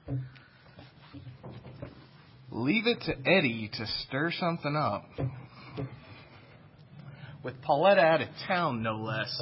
Leave it to Eddie to stir something up. With Pauletta out of town, no less.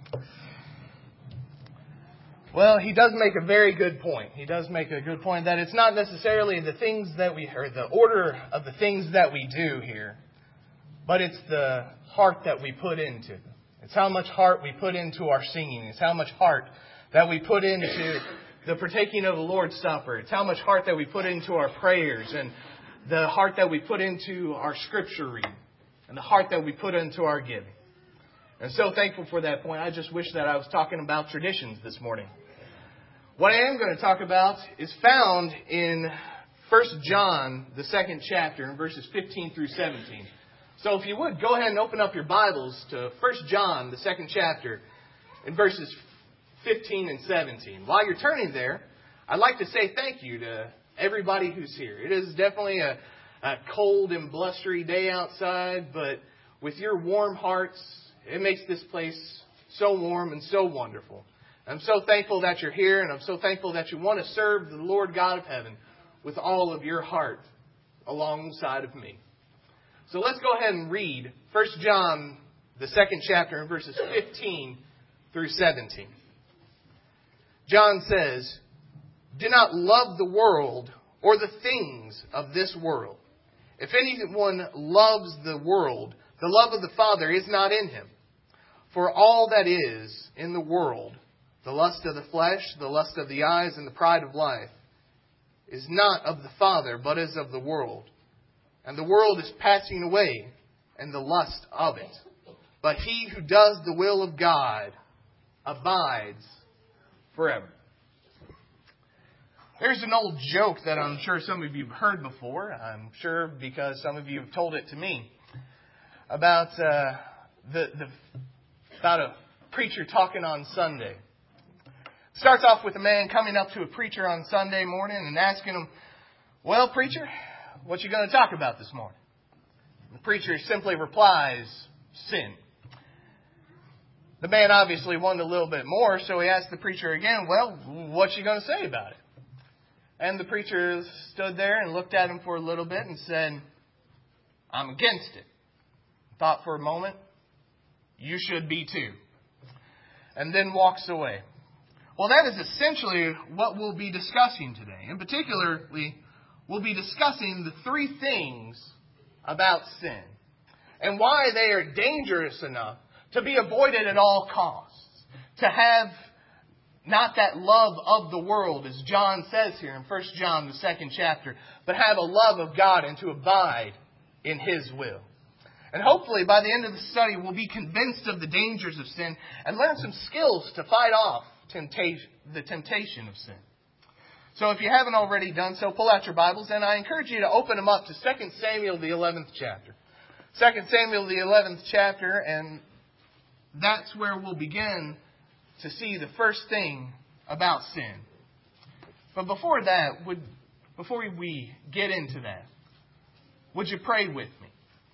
Well, he does make a very good point. He does make a good point that it's not necessarily the things that or the order of the things that we do here, but it's the heart that we put into them. It's how much heart we put into our singing. It's how much heart that we put into the partaking of the Lord's Supper. It's how much heart that we put into our prayers, and the heart that we put into our scripture reading, and the heart that we put into our giving. I'm so thankful for that point. I just wish that I was talking about traditions this morning. What I am going to talk about is found in 1 John, the 2nd chapter, in verses 15 through 17. So if you would, go ahead and open up your Bibles to 1 John, the 2nd chapter, in verses 15 and 17. While you're turning there, I'd like to say thank you to everybody who's here. It is definitely a cold and blustery day outside, but with your warm hearts, it makes this place so warm and so wonderful. I'm so thankful that you're here, and I'm so thankful that you want to serve the Lord God of heaven with all of your heart alongside of me. So let's go ahead and read 1 John, the 2nd chapter, in verses 15 through 17. John says, "Do not love the world or the things of this world. If anyone loves the world, the love of the Father is not in him. For all that is in the world, the lust of the flesh, the lust of the eyes, and the pride of life, is not of the Father, but is of the world. And the world is passing away, and the lust of it. But he who does the will of God abides forever." There's an old joke that I'm sure some of you have heard before. I'm sure because some of you have told it to me. About about a preacher talking on Sunday. Starts off with a man coming up to a preacher on Sunday morning and asking him, "Well, preacher, what you going to talk about this morning?" The preacher simply replies, "Sin." The man obviously wanted a little bit more, so he asked the preacher again, "Well, what you going to say about it?" And the preacher stood there and looked at him for a little bit and said, "I'm against it." Thought for a moment, "You should be too." And then walks away. Well, that is essentially what we'll be discussing today. In particular, we'll be discussing the three things about sin and why they are dangerous enough to be avoided at all costs. To have not that love of the world, as John says here in 1 John, the 2nd chapter, but have a love of God and to abide in His will. And hopefully by the end of the study, we'll be convinced of the dangers of sin and learn some skills to fight off the temptation of sin. So if you haven't already done so, pull out your Bibles, and I encourage you to open them up to 2 Samuel, the 11th chapter. 2 Samuel, the 11th chapter, and that's where we'll begin to see the first thing about sin. But before we get into that, would you pray with me?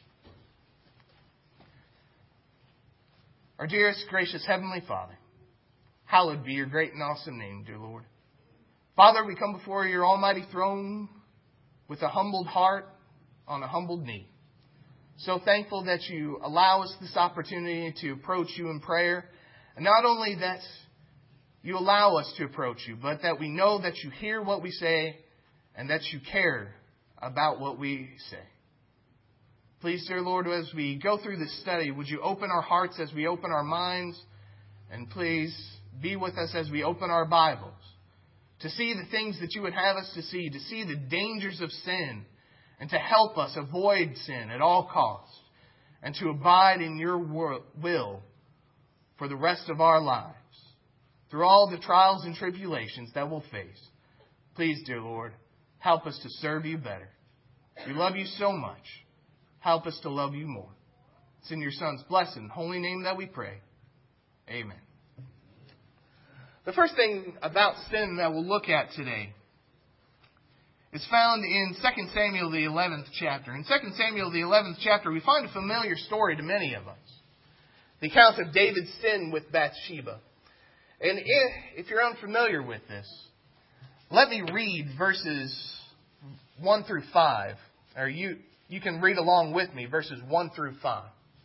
Our dearest, gracious Heavenly Father, hallowed be your great and awesome name, dear Lord. Father, we come before your almighty throne with a humbled heart on a humbled knee. So thankful that you allow us this opportunity to approach you in prayer. And not only that you allow us to approach you, but that we know that you hear what we say and that you care about what we say. Please, dear Lord, as we go through this study, would you open our hearts as we open our minds? And please be with us as we open our Bibles to see the things that you would have us to see the dangers of sin, and to help us avoid sin at all costs, and to abide in your will for the rest of our lives, through all the trials and tribulations that we'll face. Please, dear Lord, help us to serve you better. We love you so much. Help us to love you more. It's in your Son's blessed and holy name that we pray. Amen. The first thing about sin that we'll look at today is found in 2 Samuel, the 11th chapter. In 2 Samuel, the 11th chapter, we find a familiar story to many of us. The account of David's sin with Bathsheba. And if you're unfamiliar with this, let me read verses 1 through 5. Or you can read along with me, verses 1 through 5.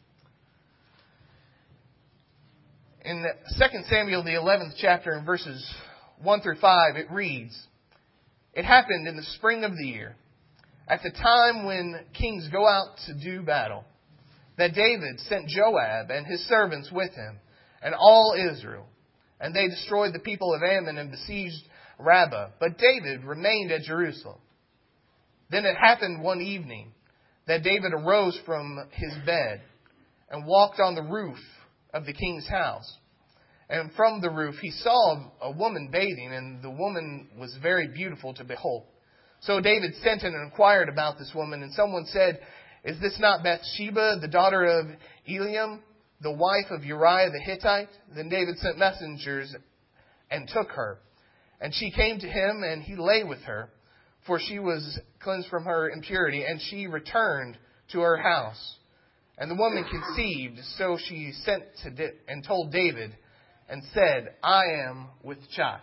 In 2 Samuel, the 11th chapter, in verses 1 through 5, it reads, "It happened in the spring of the year, at the time when kings go out to do battle, that David sent Joab and his servants with him, and all Israel. And they destroyed the people of Ammon and besieged Rabbah. But David remained at Jerusalem. Then it happened one evening that David arose from his bed and walked on the roof of the king's house. And from the roof he saw a woman bathing, and the woman was very beautiful to behold. So David sent and inquired about this woman, and someone said, 'Is this not Bathsheba, the daughter of Eliam, the wife of Uriah the Hittite?' Then David sent messengers and took her. And she came to him, and he lay with her, for she was cleansed from her impurity, and she returned to her house. And the woman conceived, so she sent and told David, and said, 'I am with child.'"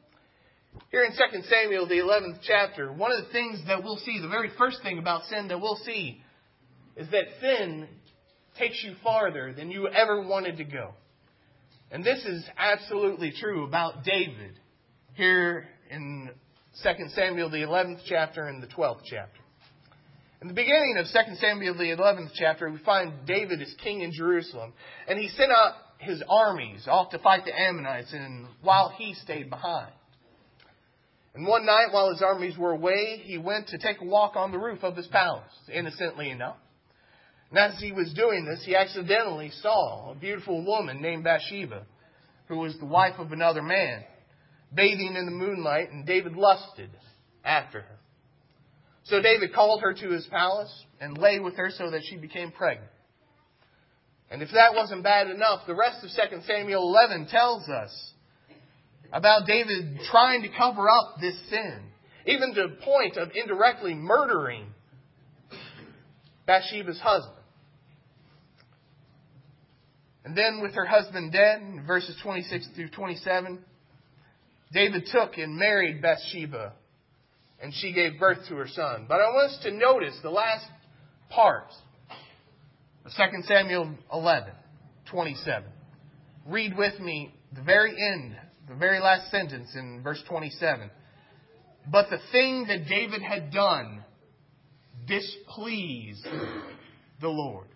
Here in 2 Samuel, the 11th chapter, one of the things that we'll see, the very first thing about sin that we'll see, is that sin takes you farther than you ever wanted to go. And this is absolutely true about David here in 2 Samuel, the 11th chapter and the 12th chapter. In the beginning of 2 Samuel, the 11th chapter, we find David is king in Jerusalem. And he sent out his armies off to fight the Ammonites, and while he stayed behind. And one night, while his armies were away, he went to take a walk on the roof of his palace, innocently enough. And as he was doing this, he accidentally saw a beautiful woman named Bathsheba, who was the wife of another man, bathing in the moonlight, and David lusted after her. So David called her to his palace and lay with her so that she became pregnant. And if that wasn't bad enough, the rest of 2 Samuel 11 tells us about David trying to cover up this sin, even to the point of indirectly murdering Bathsheba's husband. And then with her husband dead, in verses 26 through 27, David took and married Bathsheba, and she gave birth to her son. But I want us to notice the last part of 2 Samuel 11, 27. Read with me the very end, the very last sentence in verse 27. "But the thing that David had done displeased the Lord."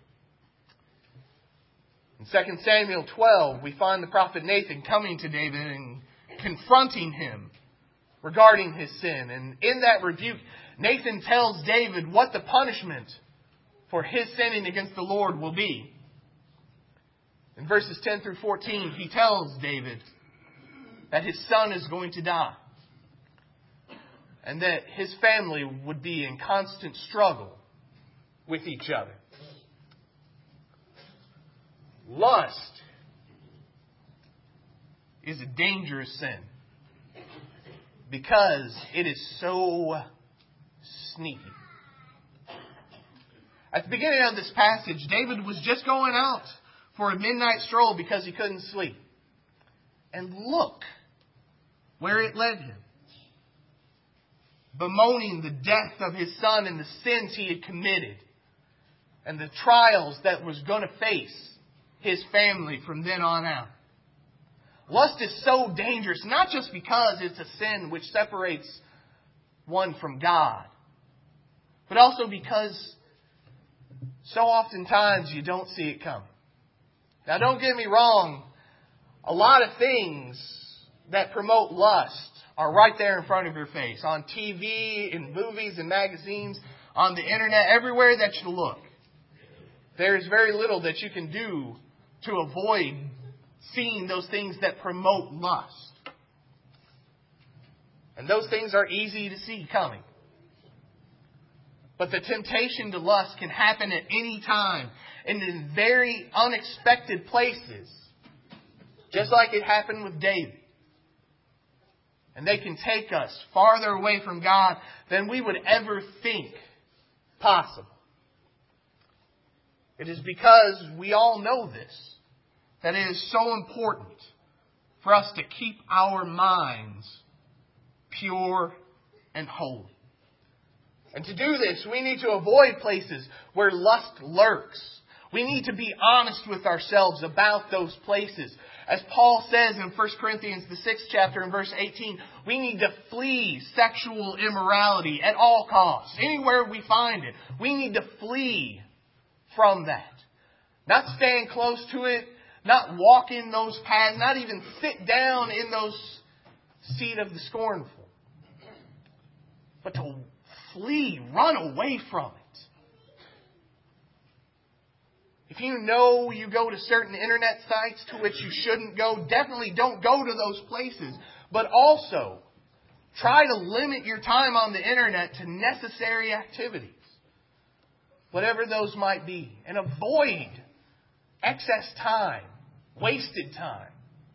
In 2 Samuel 12, we find the prophet Nathan coming to David and confronting him regarding his sin. And in that rebuke, Nathan tells David what the punishment for his sinning against the Lord will be. In verses 10 through 14, he tells David that his son is going to die, and that his family would be in constant struggle with each other. Lust is a dangerous sin because it is so sneaky. At the beginning of this passage, David was just going out for a midnight stroll because he couldn't sleep. And look where it led him. Bemoaning the death of his son and the sins he had committed, and the trials that was going to face his family from then on out. Lust is so dangerous, not just because it's a sin which separates one from God, but also because so oftentimes you don't see it coming. Now, don't get me wrong. A lot of things that promote lust are right there in front of your face. On TV, in movies and magazines, on the internet, everywhere that you look. There is very little that you can do to avoid seeing those things that promote lust. And those things are easy to see coming. But the temptation to lust can happen at any time and in very unexpected places. Just like it happened with David. And they can take us farther away from God than we would ever think possible. It is because we all know this that it is so important for us to keep our minds pure, and holy. And to do this, we need to avoid places where lust lurks. We need to be honest with ourselves about those places. As Paul says in 1 Corinthians, the 6th chapter, and verse 18, we need to flee sexual immorality at all costs. Anywhere we find it, we need to flee from that. Not stand close to it, not walk in those paths, not even sit down in those seat of the scornful. But to flee, run away from it. If you know you go to certain internet sites to which you shouldn't go, definitely don't go to those places. But also, try to limit your time on the internet to necessary activities, whatever those might be. And avoid excess time, wasted time.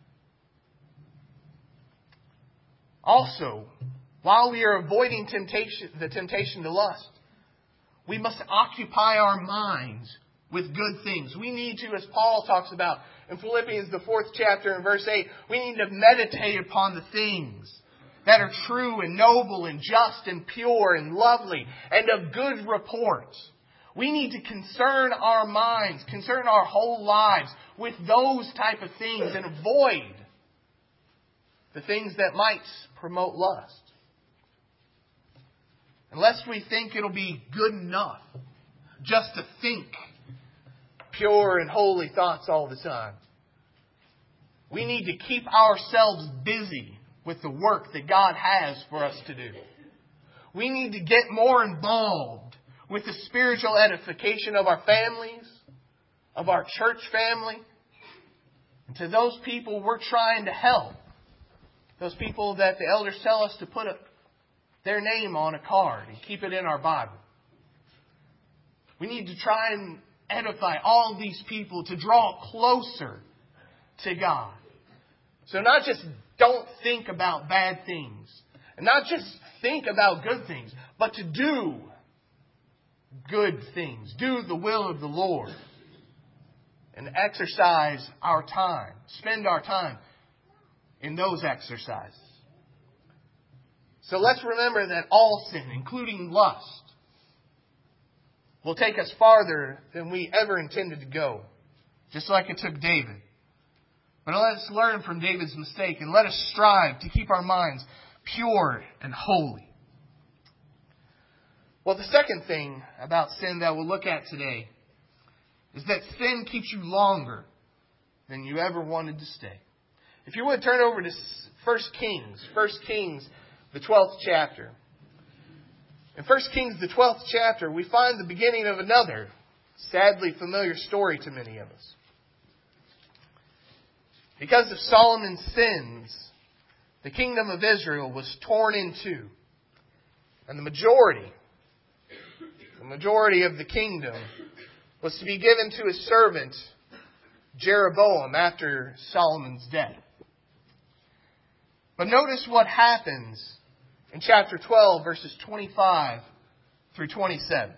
Also, while we are avoiding the temptation to lust, we must occupy our minds with good things. We need to, as Paul talks about in Philippians, the 4th chapter and verse 8, we need to meditate upon the things that are true and noble and just and pure and lovely and of good report. We need to concern our minds, concern our whole lives with those type of things and avoid the things that might promote lust. Unless we think it'll be good enough just to think pure and holy thoughts all the time. We need to keep ourselves busy with the work that God has for us to do. We need to get more involved with the spiritual edification of our families, of our church family, and to those people we're trying to help. Those people that the elders tell us to put their name on a card and keep it in our Bible. We need to try and edify all these people to draw closer to God. So not just don't think about bad things, and not just think about good things, but to do good things. Do the will of the Lord. And exercise our time. Spend our time in those exercises. So let's remember that all sin, including lust, will take us farther than we ever intended to go. Just like it took David. But let us learn from David's mistake and let us strive to keep our minds pure and holy. Well, the second thing about sin that we'll look at today is that sin keeps you longer than you ever wanted to stay. If you would turn over to 1 Kings, the 12th chapter. In 1 Kings, the 12th chapter, we find the beginning of another sadly familiar story to many of us. Because of Solomon's sins, the kingdom of Israel was torn in two. And the majority of the kingdom was to be given to his servant Jeroboam after Solomon's death. But notice what happens in chapter 12, verses 25 through 27.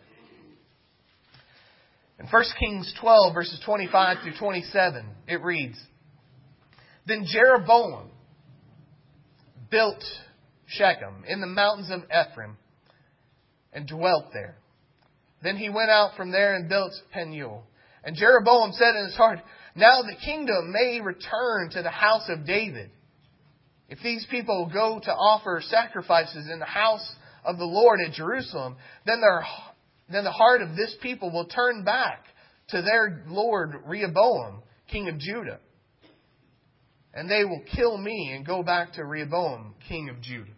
In 1 Kings 12, verses 25 through 27, it reads, Then Jeroboam built Shechem in the mountains of Ephraim and dwelt there. Then he went out from there and built Peniel. And Jeroboam said in his heart, Now the kingdom may return to the house of David. If these people go to offer sacrifices in the house of the Lord at Jerusalem, then the heart of this people will turn back to their lord Rehoboam, king of Judah. And they will kill me and go back to Rehoboam, king of Judah.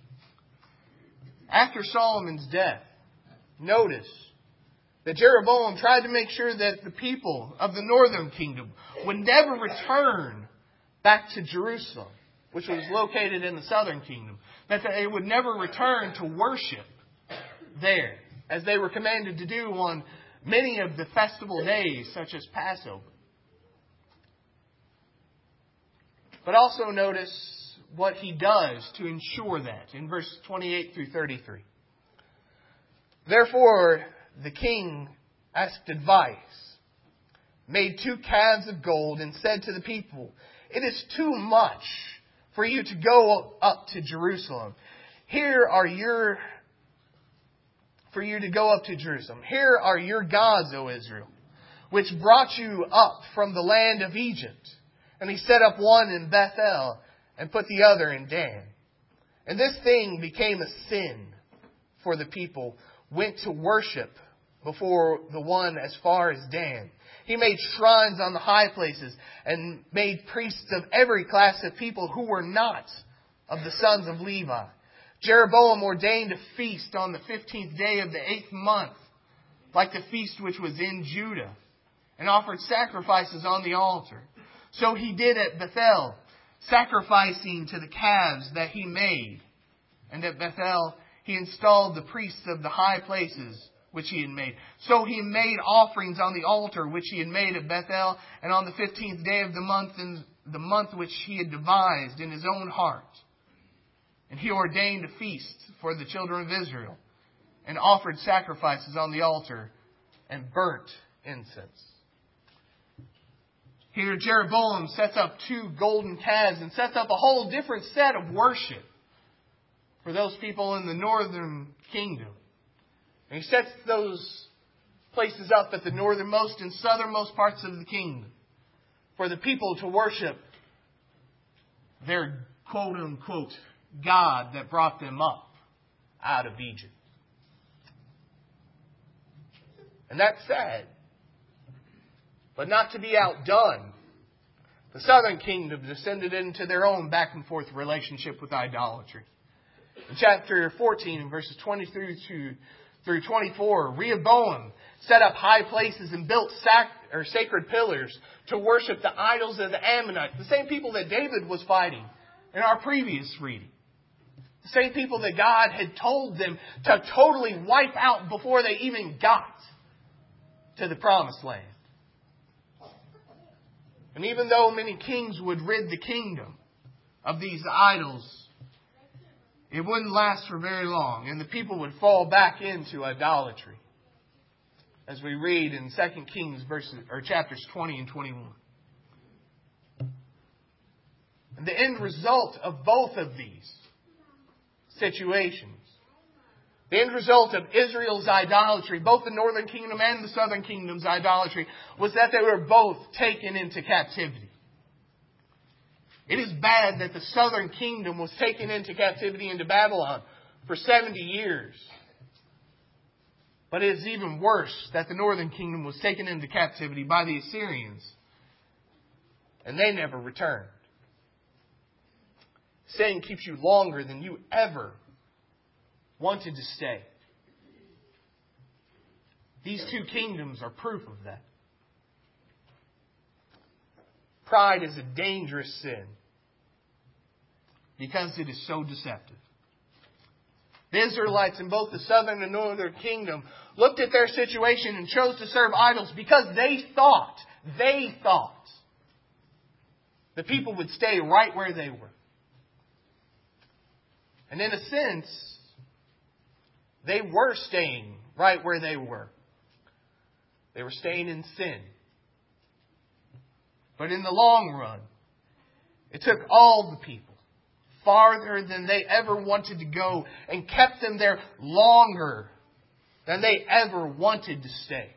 After Solomon's death, notice that Jeroboam tried to make sure that the people of the northern kingdom would never return back to Jerusalem, which was located in the southern kingdom, that they would never return to worship there, as they were commanded to do on many of the festival days, such as Passover. But also notice what he does to ensure that in verse 28 through 33. Therefore, the king asked advice, made 2 calves of gold, and said to the people, It is too much for you to go up to Jerusalem. For you to go up to Jerusalem. Here are your gods, O Israel, which brought you up from the land of Egypt. And he set up one in Bethel and put the other in Dan. And this thing became a sin, for the people went to worship before the one as far as Dan. He made shrines on the high places and made priests of every class of people who were not of the sons of Levi. Jeroboam ordained a feast on the 15th day of the 8th month, like the feast which was in Judah, and offered sacrifices on the altar. So he did at Bethel, sacrificing to the calves that he made. And at Bethel he installed the priests of the high places which he had made. So he made offerings on the altar which he had made at Bethel, and on the 15th day of the month, in the month which he had devised in his own heart. And he ordained a feast for the children of Israel, and offered sacrifices on the altar, and burnt incense. Here Jeroboam sets up 2 golden calves, and sets up a whole different set of worship for those people in the northern kingdom. And he sets those places up at the northernmost and southernmost parts of the kingdom for the people to worship their quote-unquote God that brought them up out of Egypt. And that's sad. But not to be outdone, the southern kingdom descended into their own back and forth relationship with idolatry. In chapter 14, verses 23 through 24, Rehoboam set up high places and built sacred pillars to worship the idols of the Ammonites, the same people that David was fighting in our previous reading. The same people that God had told them to totally wipe out before they even got to the promised land. And even though many kings would rid the kingdom of these idols, it wouldn't last for very long, and the people would fall back into idolatry, as we read in 2 Kings chapters 20 and 21. And the end result of both of these situations, the end result of Israel's idolatry, both the northern kingdom and the southern kingdom's idolatry, was that they were both taken into captivity. It is bad that the southern kingdom was taken into captivity into Babylon for 70 years. But it is even worse that the northern kingdom was taken into captivity by the Assyrians, and they never returned. Sin keeps you longer than you ever wanted to stay. These 2 kingdoms are proof of that. Pride is a dangerous sin because it is so deceptive. The Israelites in both the southern and northern kingdom looked at their situation and chose to serve idols because they thought the people would stay right where they were. And in a sense, they were staying right where they were. They were staying in sin. But in the long run, it took all the people farther than they ever wanted to go and kept them there longer than they ever wanted to stay.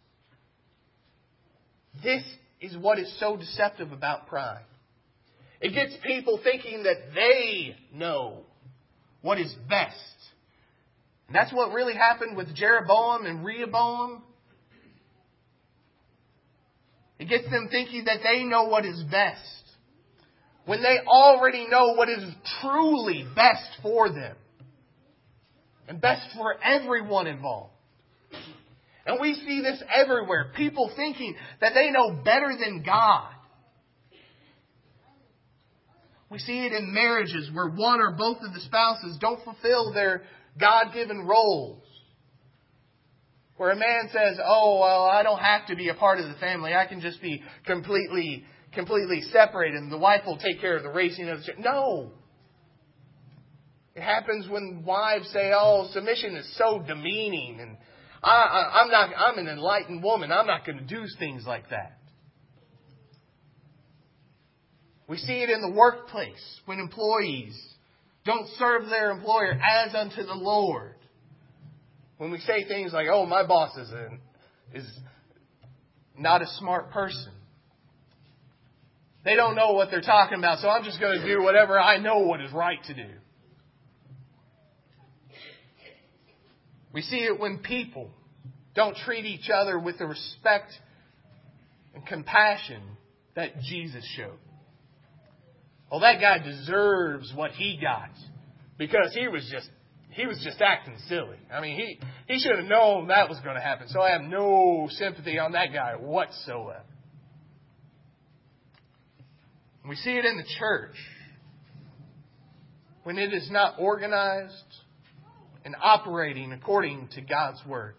This is what is so deceptive about pride. It gets people thinking that they know what is best. And that's what really happened with Jeroboam and Rehoboam. It gets them thinking that they know what is best, when they already know what is truly best for them and best for everyone involved. And we see this everywhere. People thinking that they know better than God. We see it in marriages where one or both of the spouses don't fulfill their God-given roles. Where a man says, oh, well, I don't have to be a part of the family. I can just be completely separated and the wife will take care of the raising of the children. No. It happens when wives say, oh, submission is so demeaning and I'm an enlightened woman. I'm not going to do things like that. We see it in the workplace when employees don't serve their employer as unto the Lord. When we say things like, oh, my boss is not a smart person. They don't know what they're talking about, so I'm just going to do whatever I know what is right to do. We see it when people don't treat each other with the respect and compassion that Jesus showed. Well, that guy deserves what he got because he was just acting silly. I mean, he should have known that was going to happen. So I have no sympathy on that guy whatsoever. We see it in the church when it is not organized and operating according to God's Word.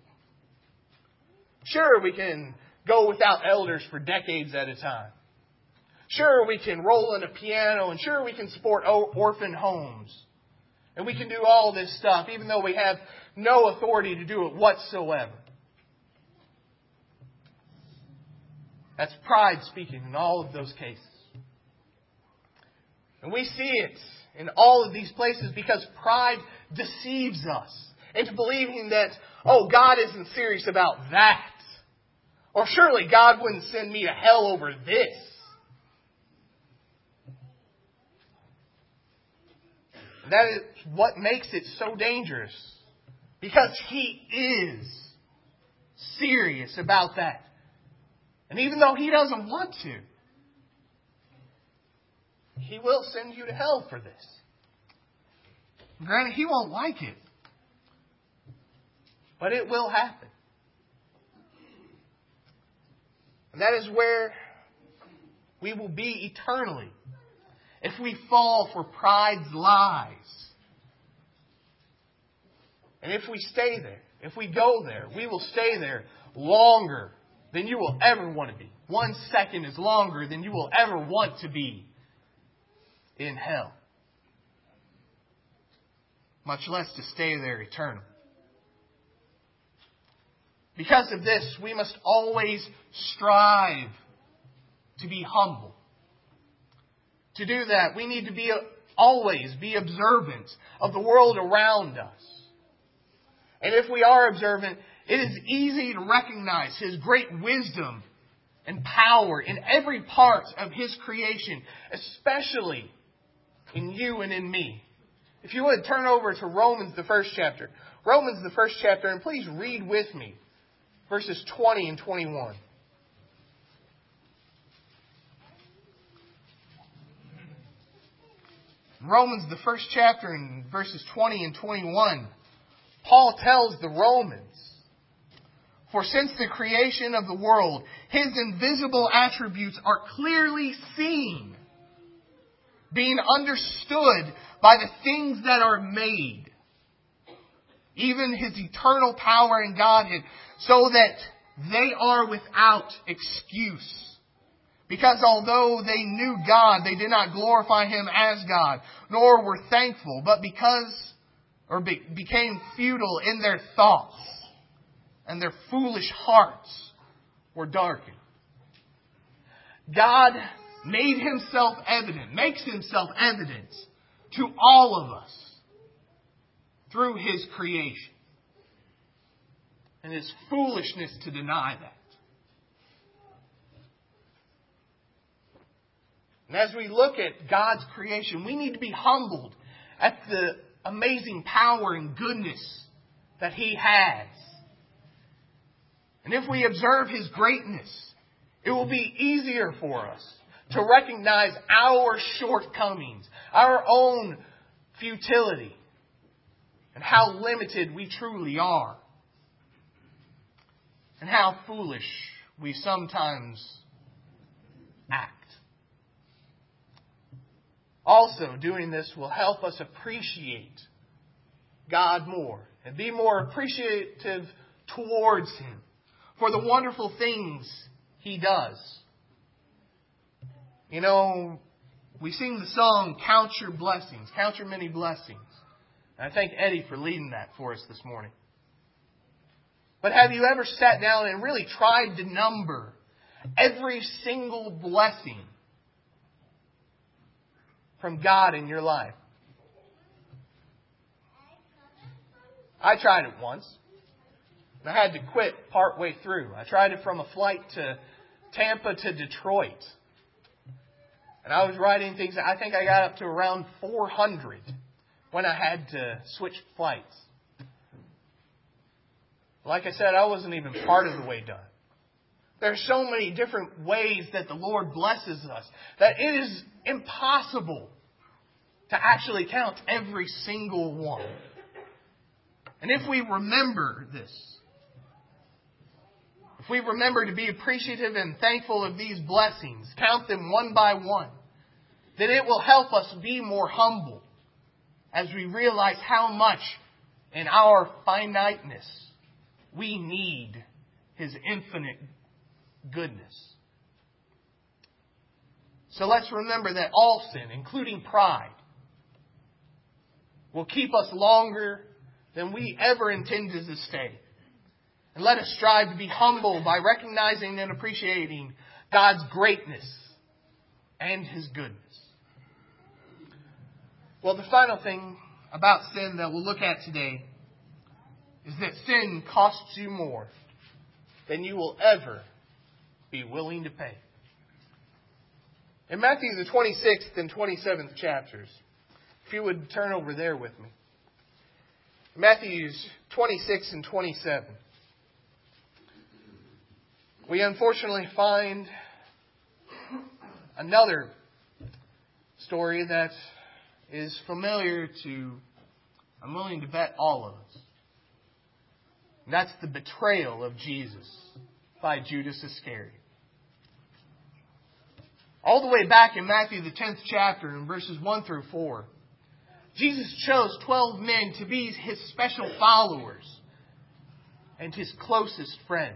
Sure, we can go without elders for decades at a time. Sure, we can roll in a piano, and sure, we can support orphan homes. And we can do all this stuff, even though we have no authority to do it whatsoever. That's pride speaking in all of those cases. And we see it in all of these places because pride deceives us into believing that, oh, God isn't serious about that. Or surely God wouldn't send me to hell over this. That is what makes it so dangerous. Because He is serious about that. And even though He doesn't want to, He will send you to hell for this. Granted, He won't like it. But it will happen. And that is where we will be eternally if we fall for pride's lies. And if we stay there, if we go there, we will stay there longer than you will ever want to be. 1 second is longer than you will ever want to be in hell. Much less to stay there eternally. Because of this, we must always strive to be humble. To do that, we need to always be observant of the world around us. And if we are observant, it is easy to recognize His great wisdom and power in every part of His creation, especially in you and in me. If you would, turn over to Romans, the 1st chapter. Romans, the 1st chapter, and please read with me verses 20 and 21. Romans, the 1st chapter, in verses 20 and 21, Paul tells the Romans, "For since the creation of the world, His invisible attributes are clearly seen, being understood by the things that are made, even His eternal power and Godhead, so that they are without excuse. Because although they knew God, they did not glorify Him as God, nor were thankful, but became futile in their thoughts, and their foolish hearts were darkened." God makes Himself evident to all of us through His creation. And it's foolishness to deny that. And as we look at God's creation, we need to be humbled at the amazing power and goodness that He has. And if we observe His greatness, it will be easier for us to recognize our shortcomings, our own futility, and how limited we truly are, and how foolish we sometimes act. Also, doing this will help us appreciate God more and be more appreciative towards Him for the wonderful things He does. You know, we sing the song, "Count Your Blessings," count your many blessings. And I thank Eddie for leading that for us this morning. But have you ever sat down and really tried to number every single blessing from God in your life? I tried it once. And I had to quit partway through. I tried it from a flight to Tampa to Detroit. And I was writing things. I think I got up to around 400 when I had to switch flights. Like I said, I wasn't even part of the way done. There are so many different ways that the Lord blesses us that it is impossible to actually count every single one. And if we remember this, if we remember to be appreciative and thankful of these blessings, count them one by one, then it will help us be more humble as we realize how much in our finiteness we need His infinite goodness. So let's remember that all sin, including pride, will keep us longer than we ever intended to stay. And let us strive to be humble by recognizing and appreciating God's greatness and His goodness. Well, the final thing about sin that we'll look at today is that sin costs you more than you will ever be willing to pay. In Matthew the 26th and 27th chapters, if you would turn over there with me. Matthew's 26 and 27. We unfortunately find another story that is familiar to, I'm willing to bet, all of us. And that's the betrayal of Jesus by Judas Iscariot. All the way back in Matthew the 10th chapter in verses 1 through 4, Jesus chose 12 men to be His special followers and His closest friends.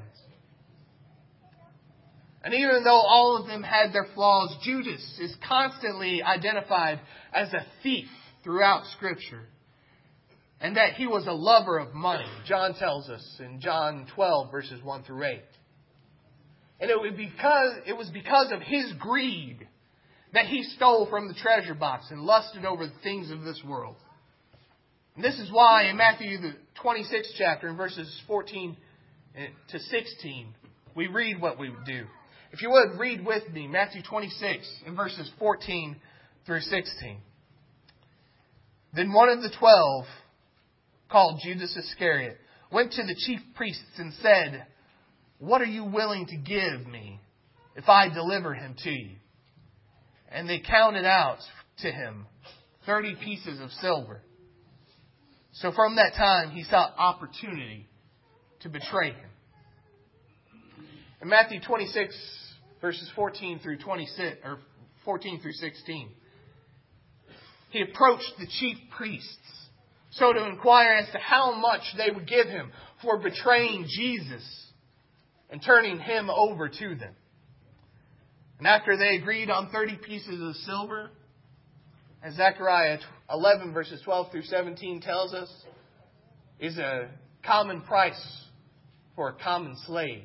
And even though all of them had their flaws, Judas is constantly identified as a thief throughout Scripture. And that he was a lover of money. John tells us in John 12, verses 1 through 8. And it was because of his greed that he stole from the treasure box and lusted over the things of this world. And this is why in Matthew the 26th chapter, in verses 14 to 16, we read what we do. If you would, read with me Matthew 26 in verses 14 through 16. Then one of the 12, called Judas Iscariot, went to the chief priests and said, "What are you willing to give me if I deliver him to you?" And they counted out to him 30 pieces of silver. So from that time he sought opportunity to betray him. In Matthew 26, verses 14 through 26, or 14 through 16, he approached the chief priests so to inquire as to how much they would give him for betraying Jesus and turning him over to them. And after they agreed on 30 pieces of silver, as Zechariah 11 verses 12 through 17 tells us, is a common price for a common slave.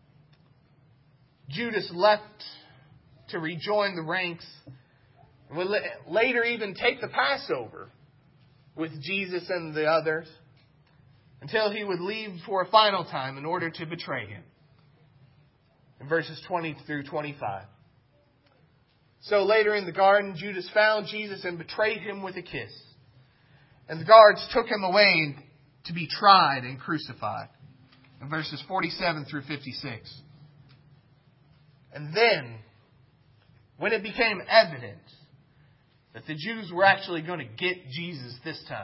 Judas left to rejoin the ranks and would later even take the Passover with Jesus and the others until he would leave for a final time in order to betray him. In verses 20 through 25. So later in the garden, Judas found Jesus and betrayed him with a kiss. And the guards took him away to be tried and crucified. In verses 47 through 56. And then, when it became evident that the Jews were actually going to get Jesus this time,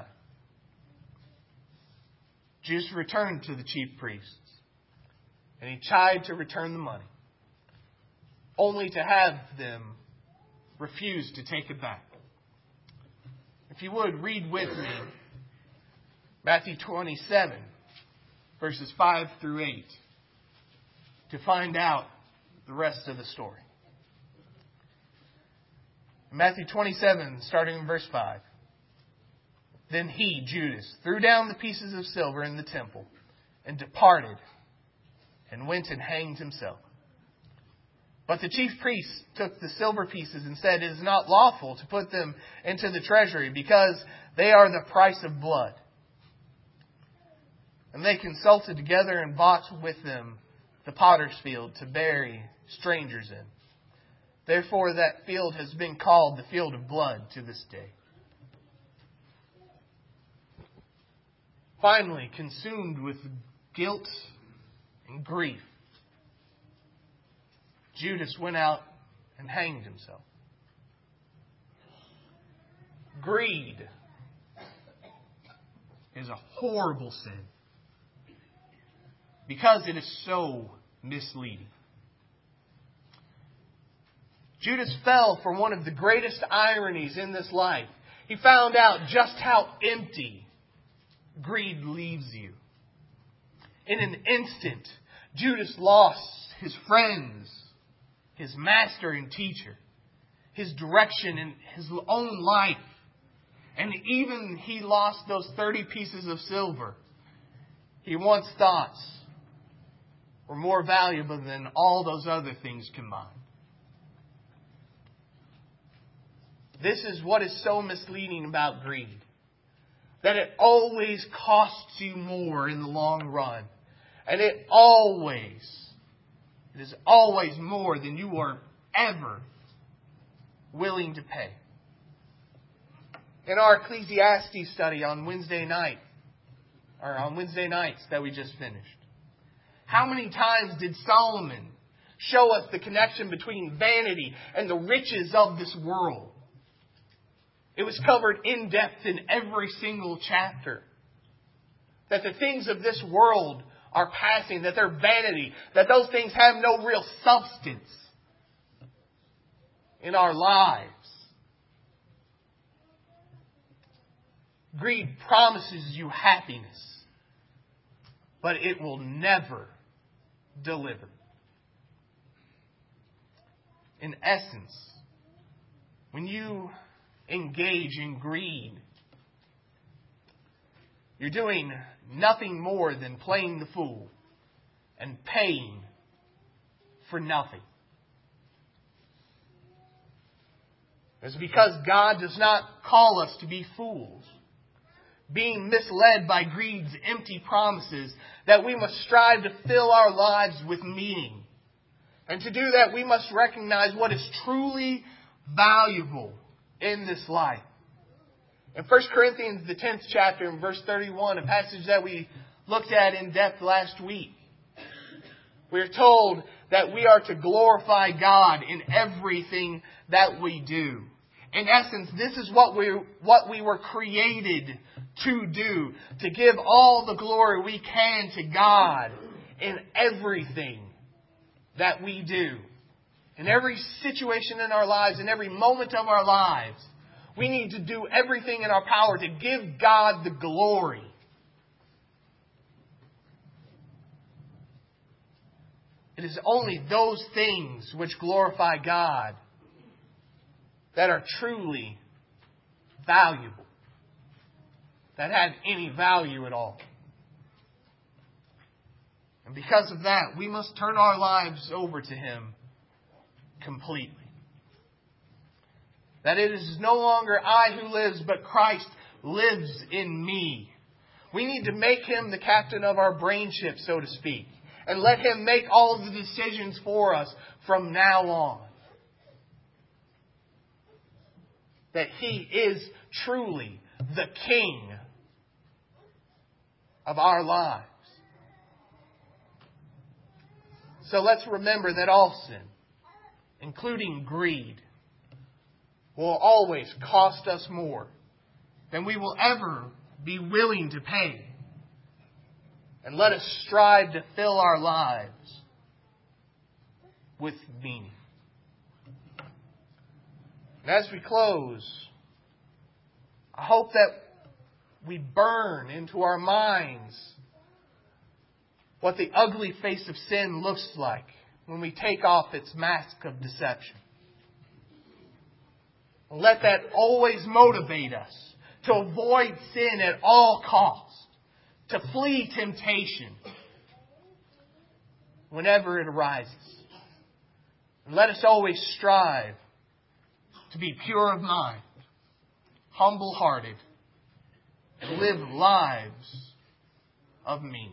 Judas returned to the chief priests. And he tried to return the money, only to have them refuse to take it back. If you would, read with me Matthew 27, verses 5 through 8, to find out the rest of the story. Matthew 27, starting in verse 5. Then he, Judas, threw down the pieces of silver in the temple and departed and went and hanged himself. But the chief priests took the silver pieces and said, "It is not lawful to put them into the treasury, because they are the price of blood." And they consulted together and bought with them the potter's field to bury strangers in. Therefore that field has been called the field of blood to this day. Finally, consumed with guilt and grief, Judas went out and hanged himself. Greed is a horrible sin because it is so misleading. Judas fell for one of the greatest ironies in this life. He found out just how empty greed leaves you. In an instant, Judas lost his friends, his master and teacher, his direction in his own life. And even he lost those 30 pieces of silver he once thought were more valuable than all those other things combined. This is what is so misleading about greed. That it always costs you more in the long run. And it is always more than you are ever willing to pay. In our Ecclesiastes study on Wednesday nights that we just finished, how many times did Solomon show us the connection between vanity and the riches of this world? It was covered in depth in every single chapter. That the things of this world are passing, that they're vanity, that those things have no real substance in our lives. Greed promises you happiness, but it will never deliver. In essence, when you engage in greed, you're doing nothing more than playing the fool and paying for nothing. It's because God does not call us to be fools, being misled by greed's empty promises, that we must strive to fill our lives with meaning. And to do that, we must recognize what is truly valuable in this life. In 1 Corinthians, the 10th chapter, in verse 31, a passage that we looked at in depth last week, we're told that we are to glorify God in everything that we do. In essence, this is what we were created to do, to give all the glory we can to God in everything that we do. In every situation in our lives, in every moment of our lives, we need to do everything in our power to give God the glory. It is only those things which glorify God that are truly valuable, that have any value at all. And because of that, we must turn our lives over to Him completely. That it is no longer I who lives, but Christ lives in me. We need to make Him the captain of our brain ship, so to speak, and let Him make all of the decisions for us from now on. That He is truly the King of our lives. So let's remember that all sin, including greed, will always cost us more than we will ever be willing to pay. And let us strive to fill our lives with meaning. And as we close, I hope that we burn into our minds what the ugly face of sin looks like when we take off its mask of deception. Let that always motivate us to avoid sin at all costs, to flee temptation whenever it arises. And let us always strive to be pure of mind, humble-hearted, and live lives of meaning.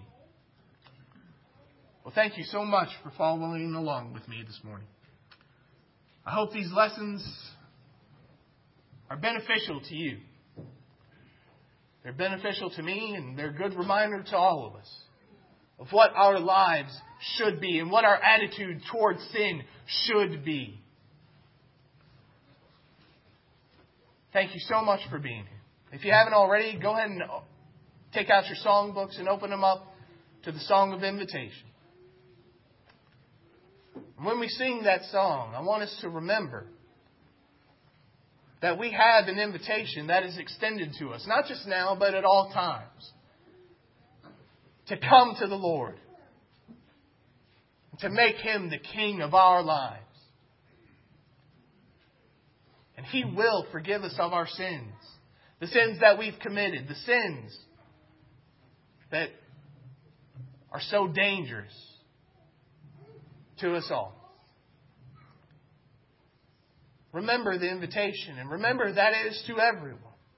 Well, thank you so much for following along with me this morning. I hope these lessons are beneficial to you. They're beneficial to me, and they're a good reminder to all of us of what our lives should be and what our attitude towards sin should be. Thank you so much for being here. If you haven't already, go ahead and take out your songbooks and open them up to the Song of Invitation. When we sing that song, I want us to remember that we have an invitation that is extended to us, not just now, but at all times, to come to the Lord, to make Him the King of our lives. And He will forgive us of our sins, the sins that we've committed, the sins that are so dangerous to us all. Remember the invitation, and remember that it is to everyone.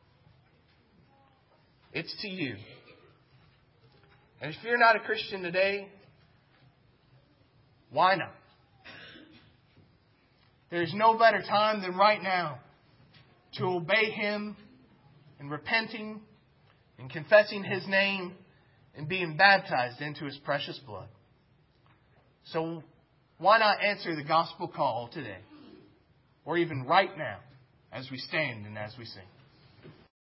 It's to you. And if you're not a Christian today, why not? There's no better time than right now to obey Him in repenting and confessing His name and being baptized into His precious blood. So why not answer the gospel call today? Or even right now, as we stand and as we sing.